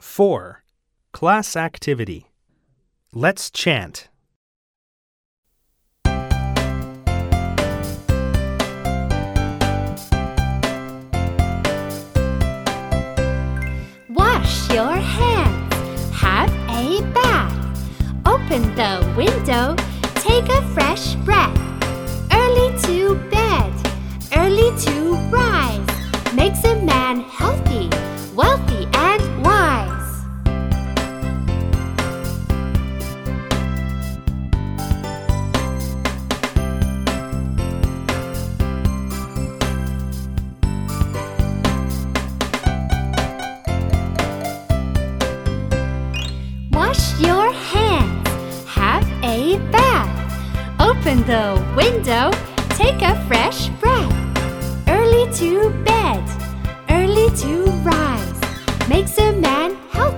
4. Class activity. Let's chant. Wash your hands. Have a bath. Open the window. Take a fresh breath. Early to bed. Early to rise. Makes a man healthy, wealthy, and wise. Wash your hands. Have a bath. Open the window. Take a fresh breath. Early to bed. Early to rise. Makes a man healthy.